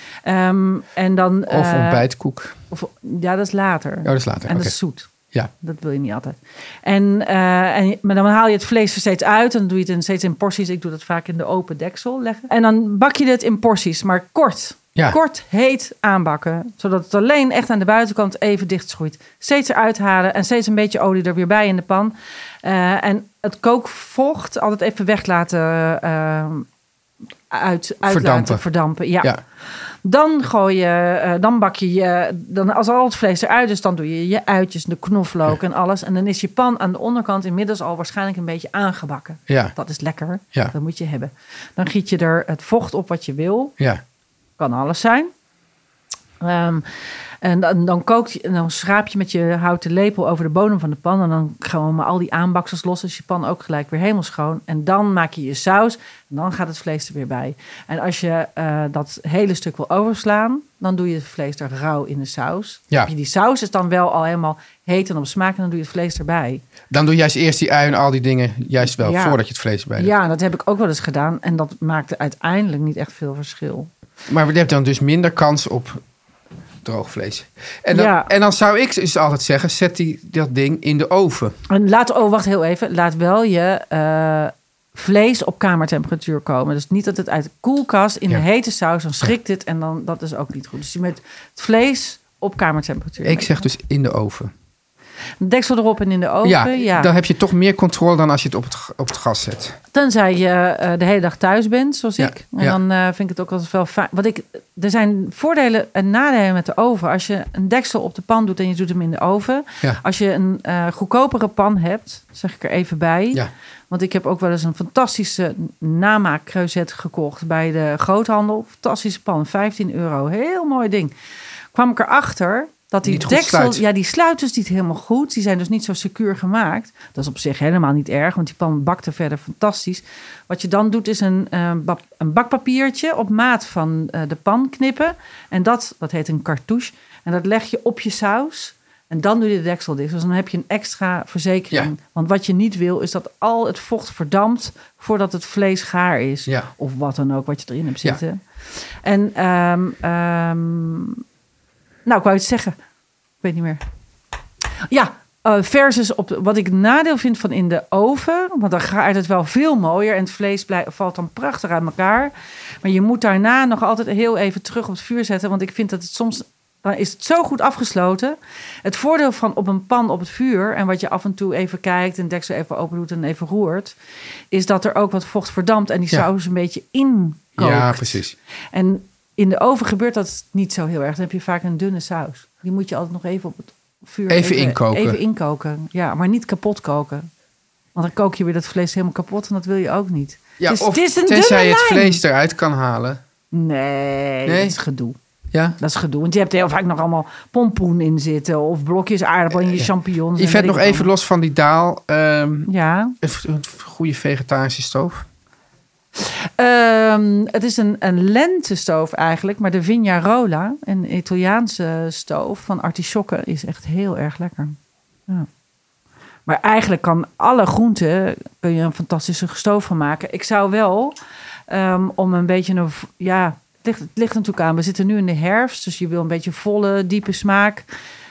Um, en dan, of uh, ontbijtkoek. Of, ja, dat is later. Oh, dat is later. En okay. dat is zoet. Ja. Dat wil je niet altijd. En, uh, en, maar dan haal je het vlees er steeds uit. En dan doe je het in, steeds in porties. Ik doe dat vaak in de open deksel leggen. En dan bak je het in porties, maar kort. Ja. Kort, heet aanbakken. Zodat het alleen echt aan de buitenkant even dicht schroeit. Steeds eruit halen en steeds een beetje olie er weer bij in de pan. Uh, en het kookvocht altijd even weg laten... Uh, Uit, uit verdampen. laten verdampen. Ja. ja. Dan gooi je, uh, dan bak je je, dan als al het vlees eruit is, dan doe je je uitjes, de knoflook ja. en alles. En dan is je pan aan de onderkant inmiddels al waarschijnlijk een beetje aangebakken. Ja. Dat is lekker. Ja. Dat moet je hebben. Dan giet je er het vocht op wat je wil. Ja. Kan alles zijn. Um, en dan, dan, kookt je, en dan schraap je met je houten lepel over de bodem van de pan. En dan gaan we al die aanbaksels los. Dus je pan ook gelijk weer helemaal schoon. En dan maak je je saus. En dan gaat het vlees er weer bij. En als je uh, dat hele stuk wil overslaan, dan doe je het vlees er rauw in de saus. Ja. Die saus is dan wel al helemaal heet en op smaak. En dan doe je het vlees erbij. Dan doe je juist eerst die ui en al die dingen juist wel ja. voordat je het vlees erbij doet. Ja, dat heb ik ook wel eens gedaan. En dat maakte uiteindelijk niet echt veel verschil. Maar je hebt dan dus minder kans op droog vlees. En dan, Ja. en dan zou ik dus altijd zeggen, zet die, dat ding in de oven. En laat, oh, wacht heel even. Laat wel je uh, vlees op kamertemperatuur komen. Dus niet dat het uit de koelkast in Ja. de hete saus, dan schrikt het en dan dat is ook niet goed. Dus je met het vlees op kamertemperatuur. Ik zeg dus in de oven. Deksel erop en in de oven. Ja, Ja, dan heb je toch meer controle dan als je het op het, op het gas zet. Tenzij je uh, de hele dag thuis bent, zoals Ja, ik. En ja. dan uh, vind ik het ook altijd wel fijn. Want ik, er zijn voordelen en nadelen met de oven. Als je een deksel op de pan doet en je doet hem in de oven. Ja. Als je een uh, goedkopere pan hebt, zeg ik er even bij. Ja. Want ik heb ook wel eens een fantastische namaak-creuset gekocht bij de groothandel. Fantastische pan, vijftien euro. Heel mooi ding. Kwam ik erachter dat die Niet goed deksel... sluit. Ja, die sluit dus niet helemaal goed. Die zijn dus niet zo secuur gemaakt. Dat is op zich helemaal niet erg, want die pan bakte verder fantastisch. Wat je dan doet is een, uh, bak, een bakpapiertje op maat van uh, de pan knippen. En dat, dat heet een cartouche. En dat leg je op je saus. En dan doe je de deksel dicht. Dus dan heb je een extra verzekering. Ja. Want wat je niet wil, is dat al het vocht verdampt voordat het vlees gaar is. Ja. Of wat dan ook, wat je erin hebt Ja. zitten. En, um, um, nou, ik wou iets zeggen. Ik weet niet meer. Ja, uh, versus op wat ik nadeel vind van in de oven. Want dan gaat het wel veel mooier. En het vlees blij, valt dan prachtig uit elkaar. Maar je moet daarna nog altijd heel even terug op het vuur zetten. Want ik vind dat het soms... Dan is het zo goed afgesloten. Het voordeel van op een pan op het vuur... en wat je af en toe even kijkt... en deksel even open doet en even roert... is dat er ook wat vocht verdampt... en die Ja. saus een beetje inkookt. Ja, precies. En in de oven gebeurt dat niet zo heel erg. Dan heb je vaak een dunne saus. Die moet je altijd nog even op het vuur... Even inkoken. Even inkoken, ja. Maar niet kapot koken. Want dan kook je weer dat vlees helemaal kapot... en dat wil je ook niet. Ja, het is, of het is een tenzij dunne je het lijn. vlees eruit kan halen. Nee, Nee? dat is gedoe. Ja? Dat is gedoe. Want je hebt heel vaak nog allemaal pompoen in zitten. Of blokjes aardappel en je champignons. en Yvette, weet nog ik even allemaal. los van die daal. Um, Ja. een, een goede vegetarische stoof. Um, het is een, een lentestoof eigenlijk. Maar de Vignarola, een Italiaanse stoof van artisjokken, is echt heel erg lekker. Ja. Maar eigenlijk kan alle groenten kun je een fantastische stoof van maken. Ik zou wel um, om een beetje een... Ja, het ligt, het ligt natuurlijk aan. We zitten nu in de herfst. Dus je wil een beetje volle, diepe smaak.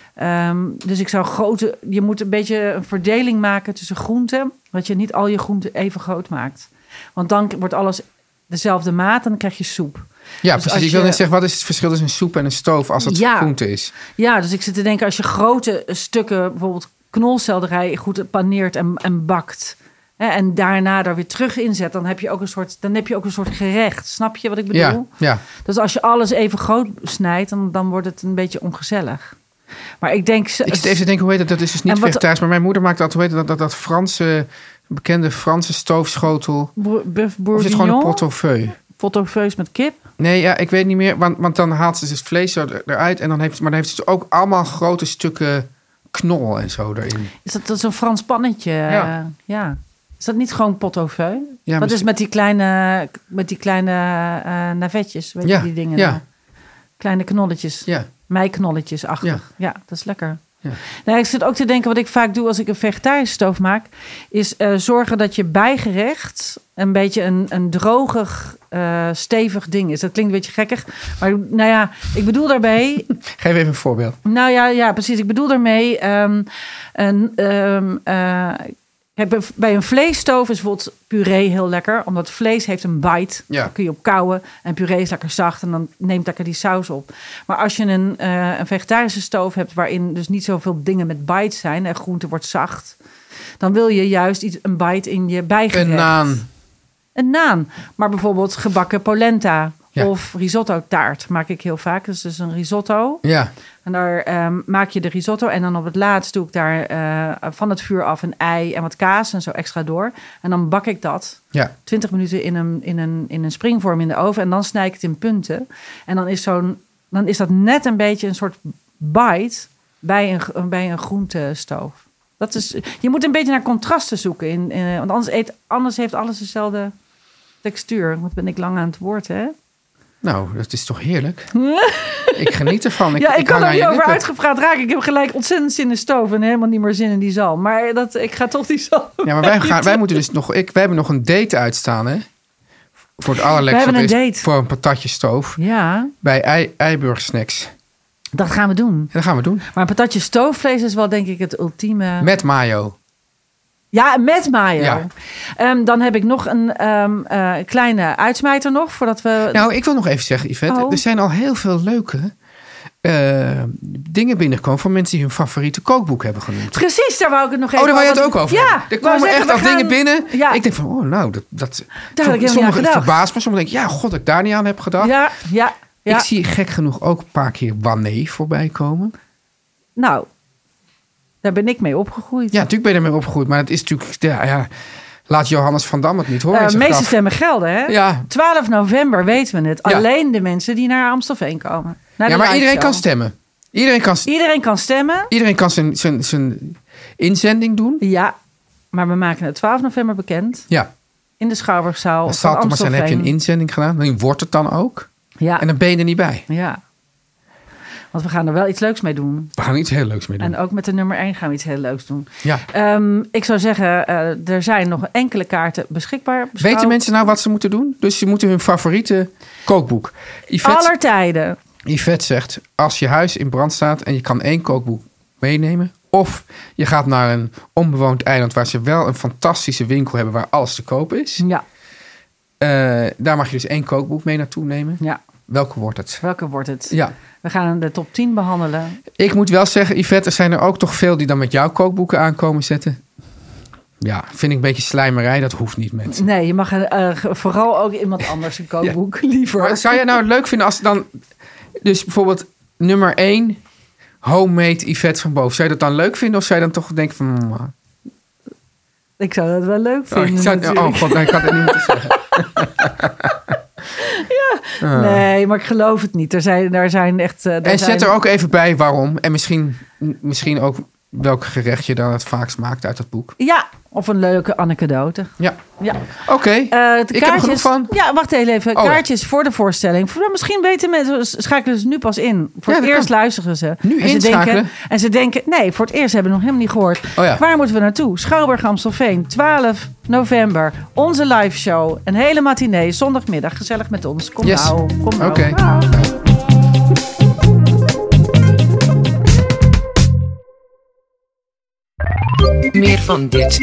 Um, dus ik zou grote... Je moet een beetje een verdeling maken tussen groenten. Dat je niet al je groenten even groot maakt. Want dan wordt alles dezelfde maat en dan krijg je soep. Ja, Dus precies. als Ik wil je- net zeggen, wat is het verschil tussen een soep en een stoof als het Ja. groente is? Ja, dus ik zit te denken, als je grote stukken, bijvoorbeeld knolselderij, goed paneert en, en bakt. Hè, en daarna er weer terug inzet, dan heb je ook een soort, dan heb je ook een soort gerecht. Snap je wat ik bedoel? Ja, ja. Dus als je alles even groot snijdt, dan, dan wordt het een beetje ongezellig. Maar ik denk... Ik zit even te denken, hoe heet dat? Dat is dus niet En wat- vegetarisch. Maar mijn moeder maakt altijd, hoe heet dat, dat, dat Franse, bekende Franse stoofschotel. Bour- Bœuf Of is het gewoon een bourguignon, portefeuille? portefeuilles met kip. Nee, ja, ik weet niet meer. Want, want dan haalt ze dus het vlees zo er- eruit. En dan heeft, maar dan heeft ze ook allemaal grote stukken knol en zo erin. Is dat, dat is een Frans pannetje? Ja. eh, ja. Is dat niet gewoon portefeuille? Ja, Wat is misschien- met die kleine, met die kleine eh navetjes? Weet Ja, je die dingen? ja. nou? Kleine knolletjes. Ja. Meiknolletjes achter. Ja. Ja. dat is lekker. Ja. Nou, ik zit ook te denken, wat ik vaak doe als ik een vegetarische stoof maak, is eh, zorgen dat je bijgerecht een beetje een, een drogig, eh, stevig ding is. Dat klinkt een beetje gekkig. Maar nou ja, ik bedoel daarbij... Geef even een voorbeeld. Nou ja, ja, precies. Ik bedoel daarmee... Um, een, um, uh, kijk, bij- bij een vleesstoof is bijvoorbeeld puree heel lekker. Omdat vlees heeft een bite. Ja. Daar kun je op kauwen. En puree is lekker zacht. En dan neemt lekker die saus op. Maar als je een, uh, een vegetarische stoof hebt... waarin dus niet zoveel dingen met bites zijn... en groente wordt zacht... dan wil je juist iets, een bite in je bijgerecht. Een naan. Een naan. Maar bijvoorbeeld gebakken polenta... Ja. of risotto taart maak ik heel vaak. Dus, dus een risotto... Ja, En daar um, maak je de risotto. En dan op het laatst doe ik daar uh, van het vuur af een ei en wat kaas en zo extra door. En dan bak ik dat ja. twintig minuten in een, in, een, in een springvorm in de oven. En dan snij ik het in punten. En dan is, zo'n, dan is dat net een beetje een soort bite bij een, bij een groentestoof. Dat is, je moet een beetje naar contrasten zoeken. In, in, want anders, eet, anders heeft alles dezelfde textuur. Wat ben ik lang aan het woord, hè? Nou, dat is toch heerlijk? Ik geniet ervan. Ik, ja, ik, kan hang er aan niet je over lippen. uitgepraat raken. Ik heb gelijk ontzettend zin in de stoof en helemaal niet meer zin in die zalm. Maar dat, ik ga toch die zalm. Ja, maar wij, gaan, wij moeten dus nog... Ik, wij hebben nog een date uitstaan, hè? Voor het allerlekkerste We hebben een is date. voor een patatjestoof. Ja, Bij ei, Eiburg Snacks. Dat gaan we doen. Dat gaan we doen. Maar een patatje stoofvlees is wel denk ik het ultieme... Met mayo. Ja, met mayo. Ja. Um, dan heb ik nog een um, uh, kleine uitsmijter nog, voordat we... Nou, ik wil nog even zeggen, Yvette. Oh. Er zijn al heel veel leuke uh, dingen binnengekomen van mensen die hun favoriete kookboek hebben genoemd. Precies, daar wou ik het nog even Oh, daar wou je het over. ook over Ja, hebben. Er wou komen zeggen, echt we al gaan- dingen binnen. Ja. Ik denk van, oh, nou, dat... dat Daar had ik helemaal niet aan sommigen gedacht. verbaast me. Sommigen denken, ja, god, dat ik daar niet aan heb gedacht. Ja, ja, ja. Ik zie gek genoeg ook een paar keer Wanneer voorbij komen. Nou, daar ben ik mee opgegroeid. Ja, natuurlijk ben je ermee opgegroeid. Maar het is natuurlijk... Ja, ja, laat Johannes van Dam het niet horen. Uh, in zijn meeste graf. stemmen gelden, hè? Ja. twaalf november weten we het. Ja. Alleen de mensen die naar Amstelveen komen. Naar Ja, de maar iedereen liveshow. kan stemmen. Iedereen kan, Iedereen kan stemmen. iedereen kan zijn, zijn, zijn inzending doen. Ja, maar we maken het twaalf november bekend. Ja. In de Schouwburgzaal Dat van zal toch maar zijn, Amstelveen. heb je een inzending gedaan. Dan wordt het dan ook. Ja, En dan ben je er niet bij. ja. Want we gaan er wel iets leuks mee doen. We gaan iets heel leuks mee doen. En ook met de nummer één gaan we iets heel leuks doen. Ja. Um, ik zou zeggen, uh, er zijn nog enkele kaarten beschikbaar. Beschouw- Weten mensen nou wat ze moeten doen? Dus ze moeten hun favoriete kookboek. Yvette, Aller tijden. Yvette zegt, als je huis in brand staat en je kan één kookboek meenemen. Of je gaat naar een onbewoond eiland waar ze wel een fantastische winkel hebben waar alles te koop is. Ja, Uh, daar mag je dus één kookboek mee naartoe nemen. ja. Welke wordt het? Welke wordt het? Ja. We gaan de top tien behandelen. Ik moet wel zeggen, Yvette, er zijn er ook toch veel die dan met jouw kookboeken aankomen zetten. Ja, vind ik een beetje slijmerij. Dat hoeft niet, mensen. Nee, je mag uh, vooral ook iemand anders een kookboek liever. Maar zou jij nou het leuk vinden als dan... Dus bijvoorbeeld nummer één, homemade Yvette van Boven. Zou je dat dan leuk vinden of zou je dan toch denken van... Mm, Ik zou dat wel leuk oh, vinden. ik zou, natuurlijk. oh god, nee, ik had het niet moeten zeggen. Ah. Nee, maar ik geloof het niet. Er zijn, er zijn echt... Uh, er En zijn... zet er ook even bij waarom. En misschien, misschien ook welk gerecht je dan het vaakst maakt uit dat boek. Ja, of een leuke anekdote. Ja, Ja. oké. Uh, de Ik heb er genoeg van. Ja, wacht even. Oh, ja. Kaartjes voor de voorstelling. Voor, misschien weten mensen, schakelen ze nu pas in. Voor Ja, het dat eerst kan. luisteren ze. Nu en ze inschakelen? denken, en ze denken, nee, voor het eerst hebben we nog helemaal niet gehoord. Oh ja. Waar moeten we naartoe? Schouwburg Amstelveen, twaalf november. Onze live show. Een hele matinee, zondagmiddag. Gezellig met ons. Kom Yes. nou. Kom nou. Oké. Ah. Meer van dit.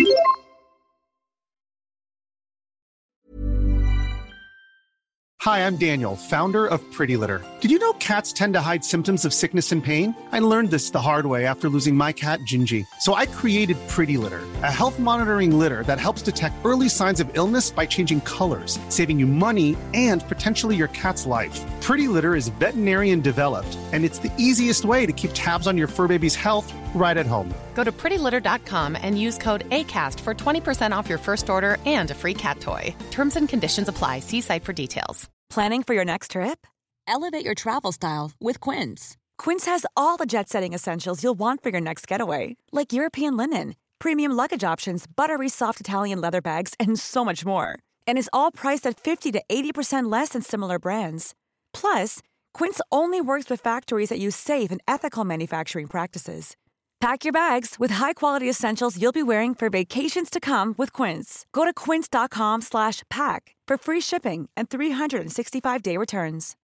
Hi, I'm Daniel, founder of Pretty Litter. Did you know cats tend to hide symptoms of sickness and pain? I learned this the hard way after losing my cat, Gingy. So I created Pretty Litter, a health monitoring litter that helps detect early signs of illness by changing colors, saving you money and potentially your cat's life. Pretty Litter is veterinarian developed, and it's the easiest way to keep tabs on your fur baby's health right at home. Go to pretty litter dot com and use code ACAST for twenty percent off your first order and a free cat toy. Terms and conditions apply. See site for details. Planning for your next trip? Elevate your travel style with Quince. Quince has all the jet-setting essentials you'll want for your next getaway, like European linen, premium luggage options, buttery soft Italian leather bags, and so much more. And is all priced at fifty to eighty percent less than similar brands. Plus, Quince only works with factories that use safe and ethical manufacturing practices. Pack your bags with high-quality essentials you'll be wearing for vacations to come with Quince. Go to quince dot com slash pack for free shipping and three sixty-five day returns.